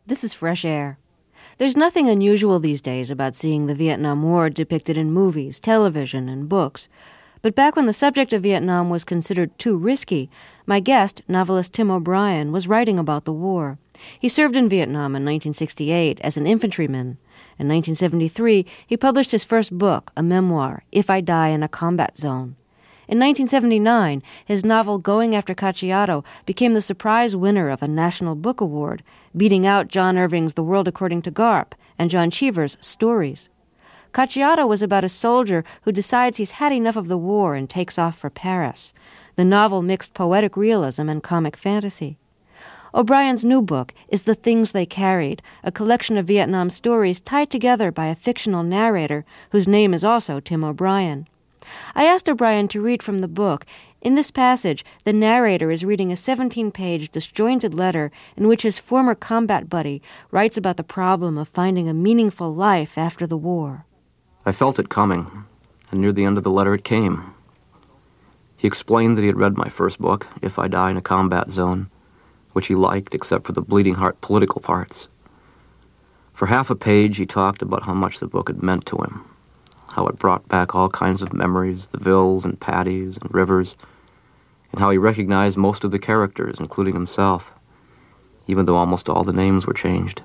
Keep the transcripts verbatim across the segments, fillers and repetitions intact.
This is Fresh Air. There's nothing unusual these days about seeing the Vietnam War depicted in movies, television, and books. But back when the subject of Vietnam was considered too risky, my guest, novelist Tim O'Brien, was writing about the war. He served in Vietnam in nineteen sixty-eight as an infantryman. In nineteen seventy-three, he published his first book, a memoir, If I Die in a Combat Zone. In nineteen seventy-nine, his novel Going After Cacciato became the surprise winner of a National Book Award, beating out John Irving's The World According to Garp and John Cheever's Stories. Cacciato was about a soldier who decides he's had enough of the war and takes off for Paris. The novel mixed poetic realism and comic fantasy. O'Brien's new book is The Things They Carried, a collection of Vietnam stories tied together by a fictional narrator whose name is also Tim O'Brien. I asked O'Brien to read from the book. In this passage, the narrator is reading a seventeen-page disjointed letter in which his former combat buddy writes about the problem of finding a meaningful life after the war. I felt it coming, and near the end of the letter it came. He explained that he had read my first book, If I Die in a Combat Zone, which he liked except for the bleeding heart political parts. For half a page, he talked about how much the book had meant to him, how it brought back all kinds of memories, the Villes and Patties and Rivers, and how he recognized most of the characters, including himself, even though almost all the names were changed.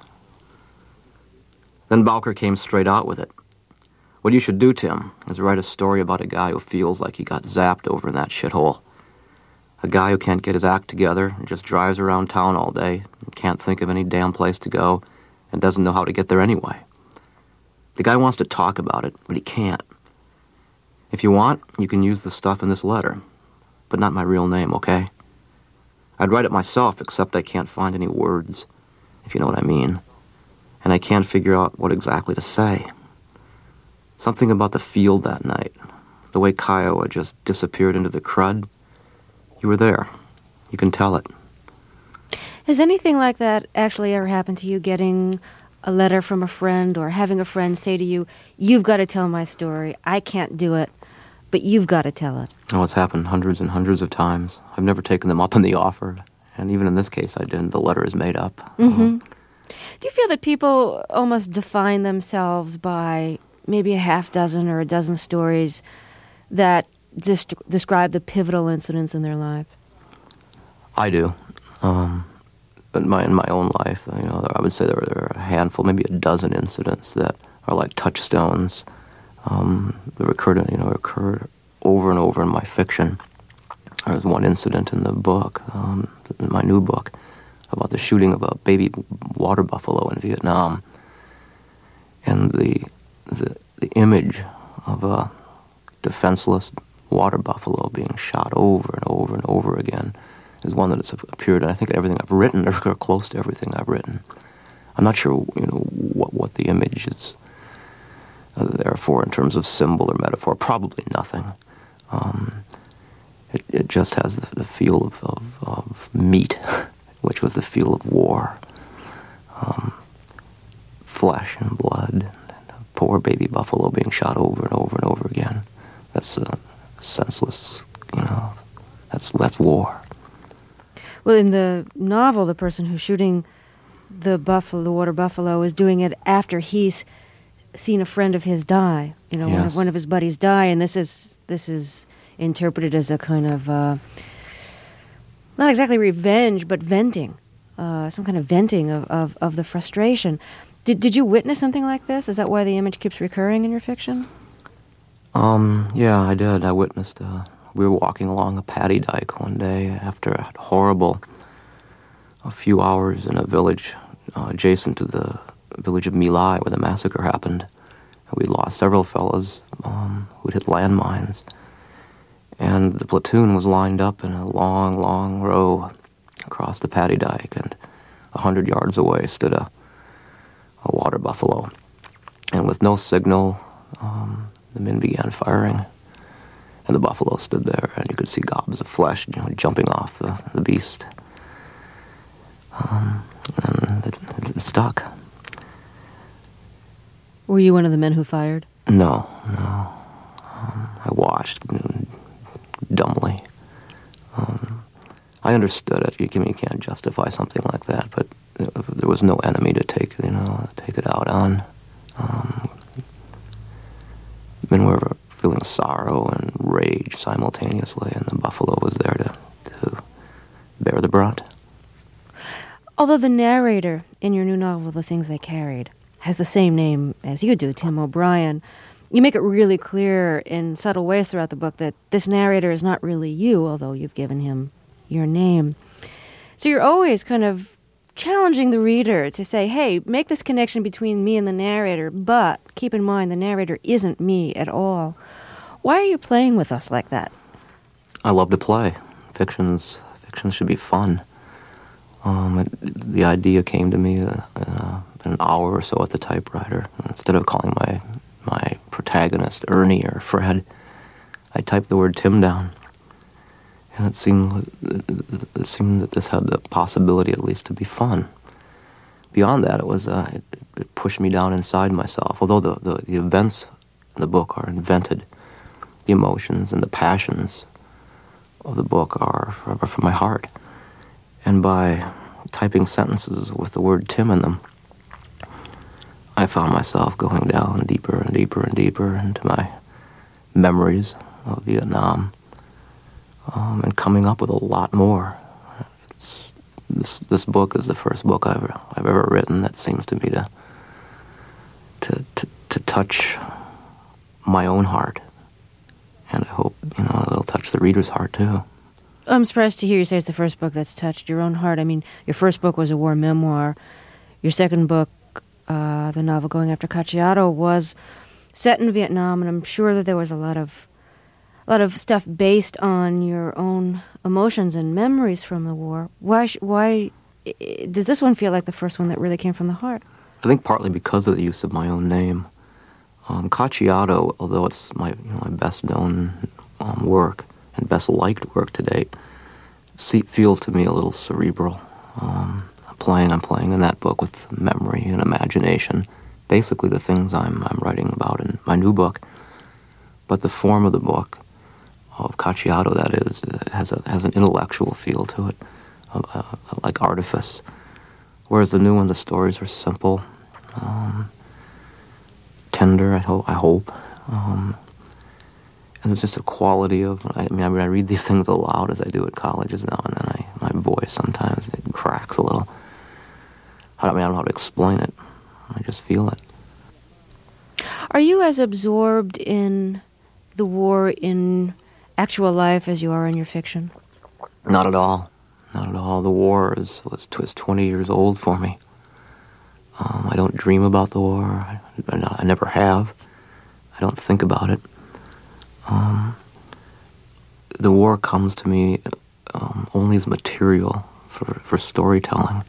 Then Bowker came straight out with it. What you should do, Tim, is write a story about a guy who feels like he got zapped over in that shithole. A guy who can't get his act together and just drives around town all day and can't think of any damn place to go and doesn't know how to get there anyway. The guy wants to talk about it, but he can't. If you want, you can use the stuff in this letter, but not my real name, okay? I'd write it myself, except I can't find any words, if you know what I mean. And I can't figure out what exactly to say. Something about the field that night, the way Kiowa just disappeared into the crud. You were there. You can tell it. Has anything like that actually ever happened to you, getting a letter from a friend or having a friend say to you, you've got to tell my story, I can't do it, but you've got to tell it? Oh, it's happened hundreds and hundreds of times. I've never taken them up on the offer, and even in this case I didn't. The letter is made up. Mm-hmm. Um, do you feel that people almost define themselves by maybe a half dozen or a dozen stories that just describe the pivotal incidents in their life? I do. Um, in my in my own life, you know, I would say there are, there are a handful, maybe a dozen incidents that are like touchstones. Um, that occurred, you know, occurred over and over in my fiction. There was one incident in the book, um, in my new book, about the shooting of a baby water buffalo in Vietnam, and the the, the image of a defenseless water buffalo being shot over and over and over again is one that has appeared in, I think, everything I've written, or close to everything I've written. I'm not sure, you know, what, what the image is uh, there for in terms of symbol or metaphor. Probably nothing. Um, it, it just has the, the feel of, of, of meat, which was the feel of war. Um, flesh and blood, and a poor baby buffalo being shot over and over and over again. That's uh, senseless, you know, that's that's war. Well, in the novel, the person who's shooting the buffalo, the water buffalo, is doing it after he's seen a friend of his die. You know, yes. one of one of his buddies die, and this is this is interpreted as a kind of uh, not exactly revenge, but venting, uh, some kind of venting of, of, of the frustration. Did did you witness something like this? Is that why the image keeps recurring in your fiction? Um, yeah, I did. I witnessed, uh, we were walking along a paddy dike one day after a horrible, a few hours in a village uh, adjacent to the village of My Lai where the massacre happened. We lost several fellows um, who'd hit landmines. And the platoon was lined up in a long, long row across the paddy dike, and a hundred yards away stood a, a water buffalo. And with no signal, um, the men began firing, and the buffalo stood there, and you could see gobs of flesh, you know, jumping off the, the beast. Um, and it, it stuck. Were you one of the men who fired? No, no. Um, I watched you know, dumbly. Um, I understood it. You, you can't justify something like that, but there was no enemy to take, you know, take it out on. Um, men were feeling sorrow and rage simultaneously, and the buffalo was there to, to bear the brunt. Although the narrator in your new novel, The Things They Carried, has the same name as you do, Tim O'Brien, you make it really clear in subtle ways throughout the book that this narrator is not really you, although you've given him your name. So you're always kind of challenging the reader to say, hey, make this connection between me and the narrator, but keep in mind the narrator isn't me at all. Why are you playing with us like that? I love to play. Fictions, fictions should be fun. Um, it, the idea came to me uh, uh, an hour or so at the typewriter. Instead of calling my my protagonist Ernie or Fred, I typed the word Tim down, and it seemed it seemed that this had the possibility, at least, to be fun. Beyond that, it was uh, it, it pushed me down inside myself. Although the, the the events in the book are invented, the emotions and the passions of the book are, are from my heart. And by typing sentences with the word Tim in them, I found myself going down deeper and deeper and deeper into my memories of Vietnam, um, and coming up with a lot more. It's, this this book is the first book I've I've ever written that seems to me to to to, to touch my own heart, and I hope, you know, it'll touch the reader's heart too. I'm surprised to hear you say it's the first book that's touched your own heart. I mean, your first book was a war memoir. Your second book, uh, the novel Going After Cacciato, was set in Vietnam, and I'm sure that there was a lot of a lot of stuff based on your own emotions and memories from the war. Why? Sh- why does this one feel like the first one that really came from the heart? I think partly because of the use of my own name. Um, Cacciato, although it's my you know my best known um, work and best liked work to date, see, feels to me a little cerebral. Um, I'm playing, I'm playing in that book with memory and imagination, basically the things I'm I'm writing about in my new book. But the form of the book, of Cacciato, that is, has a has an intellectual feel to it, uh, uh, like artifice. Whereas the new one, the stories are simple, um, tender. I hope. I hope. Um, and there's just a quality of. I mean, I, mean, I read these things aloud as I do at colleges now and then. I, my voice sometimes it cracks a little. I mean, I don't know how to explain it. I just feel it. Are you as absorbed in the war in actual life as you are in your fiction? Not at all. Not at all. The war is, was, was twenty years old for me. Um, I don't dream about the war. I, I never have. I don't think about it. Um, the war comes to me um, only as material for, for storytelling.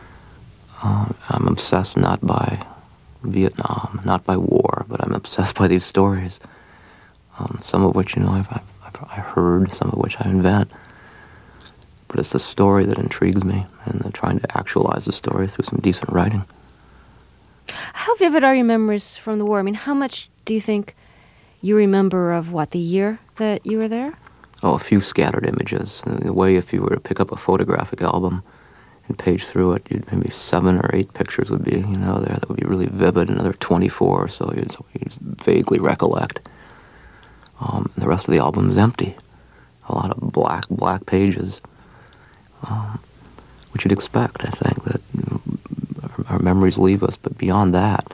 Um, I'm obsessed not by Vietnam, not by war, but I'm obsessed by these stories. Um, some of which, you know, I've, I've, I've heard, some of which I invent. But it's the story that intrigues me, and trying to actualize the story through some decent writing. How vivid are your memories from the war? I mean, how much do you think you remember of, what, the year that you were there? Oh, a few scattered images. The way if you were to pick up a photographic album and page through it, you'd maybe seven or eight pictures would be, you know, there that would be really vivid, another twenty-four or so you'd, so you'd vaguely recollect. Um, and the rest of the album is empty. A lot of black, black pages. Um, which you'd expect, I think, that you know, our, our memories leave us. But beyond that,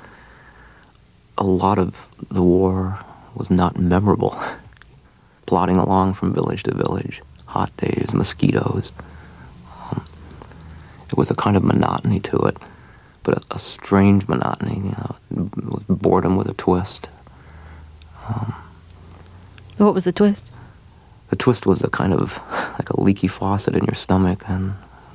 a lot of the war was not memorable. Plodding along from village to village, hot days, mosquitoes. Um, it was a kind of monotony to it, but a, a strange monotony, you know, with boredom with a twist. Um, what was the twist? The twist was a kind of like a leaky faucet in your stomach, and,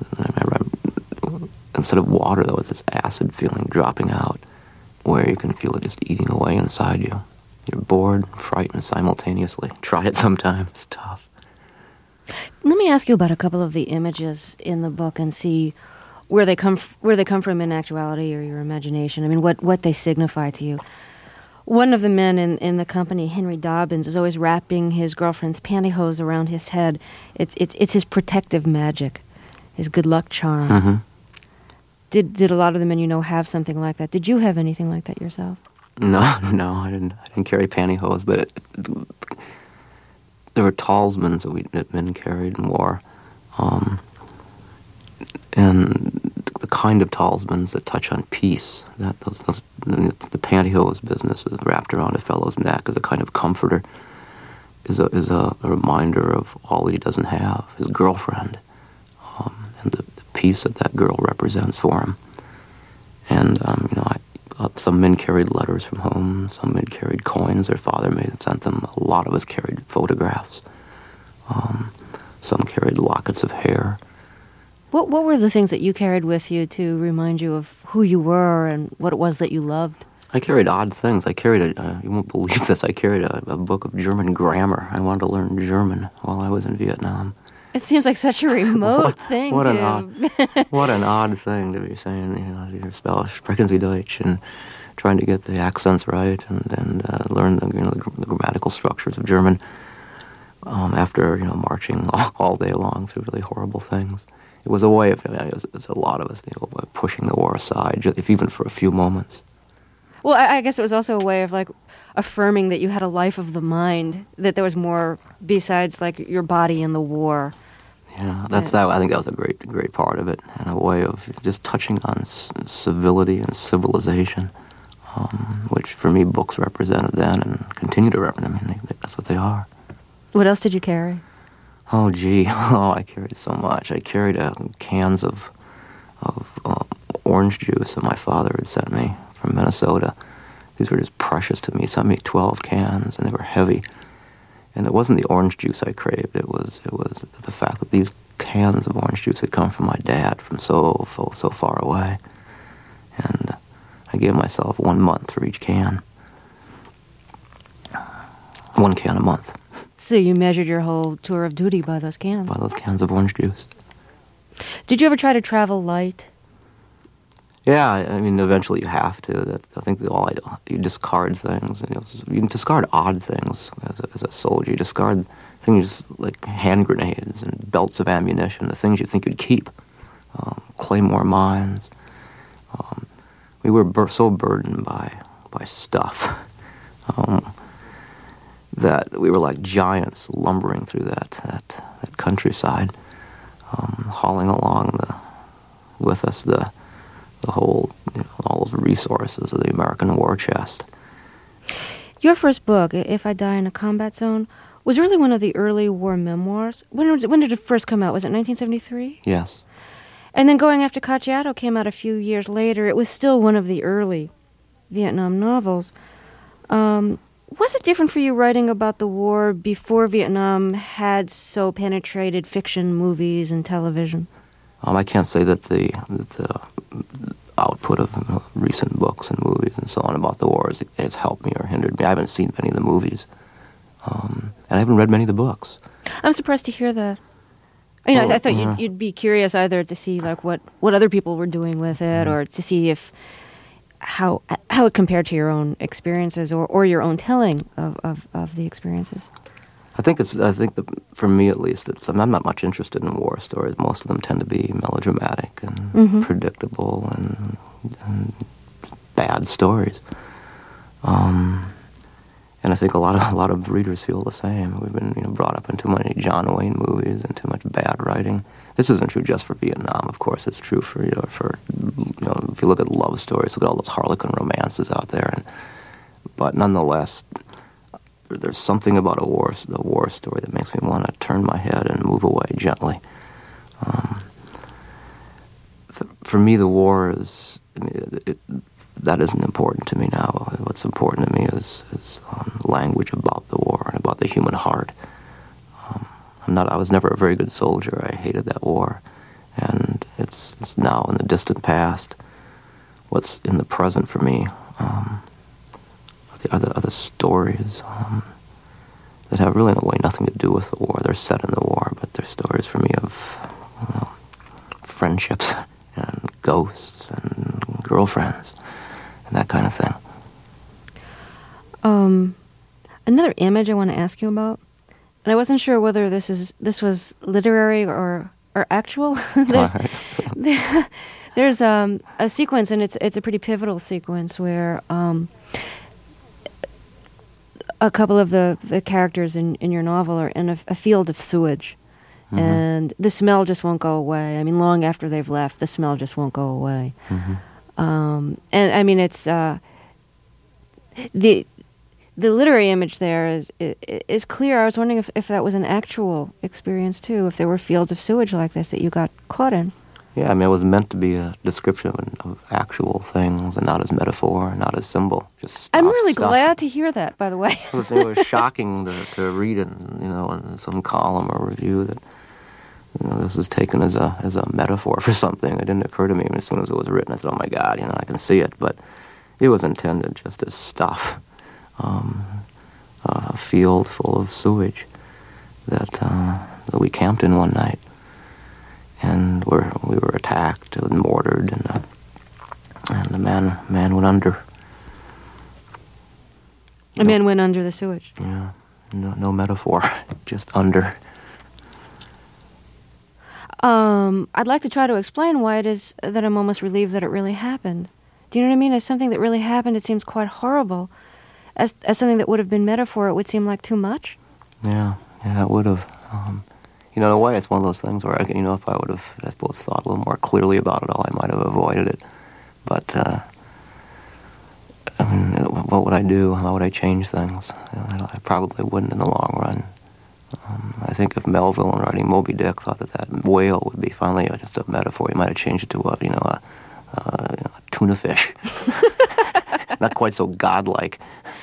and instead of water, there was this acid feeling dropping out, where you can feel it just eating away inside you. You're bored, frightened simultaneously. Try it sometime. It's tough. Let me ask you about a couple of the images in the book and see where they come f- where they come from in actuality or your imagination. I mean, what, what they signify to you. One of the men in, in the company, Henry Dobbins, is always wrapping his girlfriend's pantyhose around his head. It's it's it's his protective magic, his good luck charm. Mm-hmm. did did a lot of the men you know have something like that? Did you have anything like that yourself? No, no, I didn't. I didn't carry pantyhose, but it, it, there were talismans that we that men carried and wore, um, and the kind of talismans that touch on peace. That those, those the pantyhose business is wrapped around a fellow's neck as a kind of comforter. Is a is a, a reminder of all that he doesn't have, his girlfriend, um, and the, the peace that that girl represents for him. And um, you know, I, uh, some men carried letters from home. Some men carried coins their father may have sent them. A lot of us carried photographs. Um, some carried lockets of hair. What What were the things that you carried with you to remind you of who you were and what it was that you loved? I carried odd things. I carried a, uh, you won't believe this, I carried a, a book of German grammar. I wanted to learn German while I was in Vietnam. It seems like such a remote what, thing what to... An odd, what an odd thing to be saying, you know, your spell, sprechen Sie Deutsch, and trying to get the accents right and, and uh, learn the, you know, the, the grammatical structures of German um, after, you know, marching all, all day long through really horrible things. It was a way of, it was, it was a lot of us, you know, pushing the war aside, if even for a few moments. Well, I, I guess it was also a way of, like, affirming that you had a life of the mind, that there was more besides, like, your body in the war. Yeah, that's that. I think that was a great, great part of it, and a way of just touching on c- civility and civilization, um, which for me books represented then and continue to represent. I mean, they, that's what they are. What else did you carry? Oh, gee, oh, I carried so much. I carried uh, cans of of uh, orange juice that my father had sent me from Minnesota. These were just precious to me. He sent me twelve cans, and they were heavy. And it wasn't the orange juice I craved. It was it was the fact that these cans of orange juice had come from my dad from so so, so far away. And I gave myself one month for each can. One can a month. So you measured your whole tour of duty by those cans? By those cans of orange juice. Did you ever try to travel light? Yeah, I mean, eventually you have to. That, I think that all I do, you discard things. You, know, you discard odd things as a, as a soldier. You discard things like hand grenades and belts of ammunition, the things you think you'd keep. Um, claymore mines. Um, we were bur- so burdened by by stuff um, that we were like giants lumbering through that that, that countryside, um, hauling along the with us the. the whole, you know, all those resources of the American war chest. Your first book, If I Die in a Combat Zone, was really one of the early war memoirs. When, was it, when did it first come out? Was it nineteen seventy-three? Yes. And then Going After Cacciato came out a few years later. It was still one of the early Vietnam novels. Um, was it different for you writing about the war before Vietnam had so penetrated fiction, movies, and television? Um, I can't say that the, that the output of you know, recent books and movies and so on about the wars has helped me or hindered me. I haven't seen many of the movies, um, and I haven't read many of the books. I'm surprised to hear that. You know, well, I, I thought yeah. you'd, you'd be curious either to see like what, what other people were doing with it, mm-hmm. or to see if how how it compared to your own experiences or, or your own telling of, of, of the experiences. I think it's. I think that for me, at least, it's. I'm not much interested in war stories. Most of them tend to be melodramatic and mm-hmm. predictable and, and bad stories. Um, and I think a lot of a lot of readers feel the same. We've been, you know, brought up in too many John Wayne movies and too much bad writing. This isn't true just for Vietnam, of course. It's true for you know for you know if you look at love stories, look at all those Harlequin romances out there. And but nonetheless. There's something about a war, the war story that makes me want to turn my head and move away gently. Um, th- for me, the war is I mean, it, it, that isn't important to me now. What's important to me is, is um, language about the war and about the human heart. Um, I'm not. I was never a very good soldier. I hated that war, and it's, it's now in the distant past. What's in the present for me? Um, Are the other stories um, that have really in a way nothing to do with the war. They're set in the war, but they're stories for me of you know, friendships and ghosts and girlfriends and that kind of thing. Um, another image I want to ask you about, and I wasn't sure whether this is this was literary or or actual. there's, there, There's um, a sequence, and it's it's a pretty pivotal sequence where um, a couple of the, the characters in, in your novel are in a, a field of sewage, mm-hmm. and the smell just won't go away. I mean, long after they've left, the smell just won't go away. Mm-hmm. Um, and I mean, it's uh, the the literary image there is is clear. I was wondering if, if that was an actual experience too. If there were fields of sewage like this that you got caught in. Yeah, I mean, it was meant to be a description of, of actual things and not as metaphor, not as symbol. Just stuff, I'm really stuff. glad to hear that, by the way. It was, it was shocking to, to read it, you know, in some column or review that, you know, this is taken as a as a metaphor for something. It didn't occur to me as soon as it was written. I thought, oh my God, you know, I can see it. But it was intended just as stuff, um, a field full of sewage that uh, that we camped in one night. And we're, we were attacked and mortared, and uh, and the man man went under. A no, man went under the sewage. Yeah, no, no metaphor, just under. Um, I'd like to try to explain why it is that I'm almost relieved that it really happened. Do you know what I mean? As something that really happened, it seems quite horrible. As as something that would have been metaphor, it would seem like too much. Yeah, yeah, it would have. Um, You know, in a way, it's one of those things where, I, you know, if I would have, I suppose, thought a little more clearly about it all, I might have avoided it. But, uh, I mean, what would I do? How would I change things? You know, I probably wouldn't in the long run. Um, I think if Melville, in writing Moby Dick, thought that that whale would be finally just a metaphor, he might have changed it to a, you know, a, a, you know, a tuna fish. Not quite so godlike.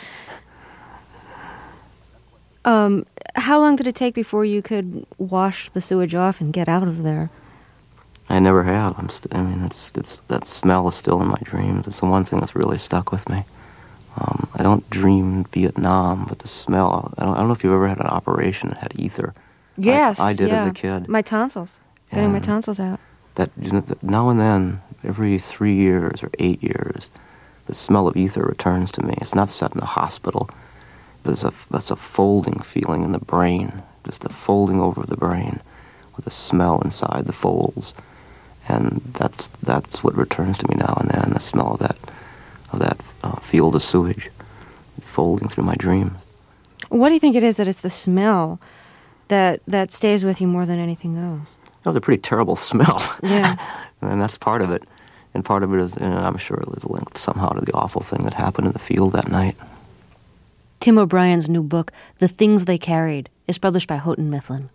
Um, how long did it take before you could wash the sewage off and get out of there? I never have. I'm st- I mean, it's it's that smell is still in my dreams. It's the one thing that's really stuck with me. Um, I don't dream Vietnam, but the smell. I don't, I don't know if you've ever had an operation that had ether. Yes, I, I did yeah. as a kid. My tonsils, getting and my tonsils out. That you know, now and then, every three years or eight years, the smell of ether returns to me. It's not set in the hospital. There's a, that's a folding feeling in the brain, just a folding over the brain with a smell inside the folds. And that's that's what returns to me now and then, the smell of that of that uh, field of sewage folding through my dreams. What do you think it is that it's the smell that that stays with you more than anything else? That was a pretty terrible smell. Yeah. And that's part of it. And part of it is, you know, I'm sure it was linked somehow to the awful thing that happened in the field that night. Tim O'Brien's new book, The Things They Carried, is published by Houghton Mifflin.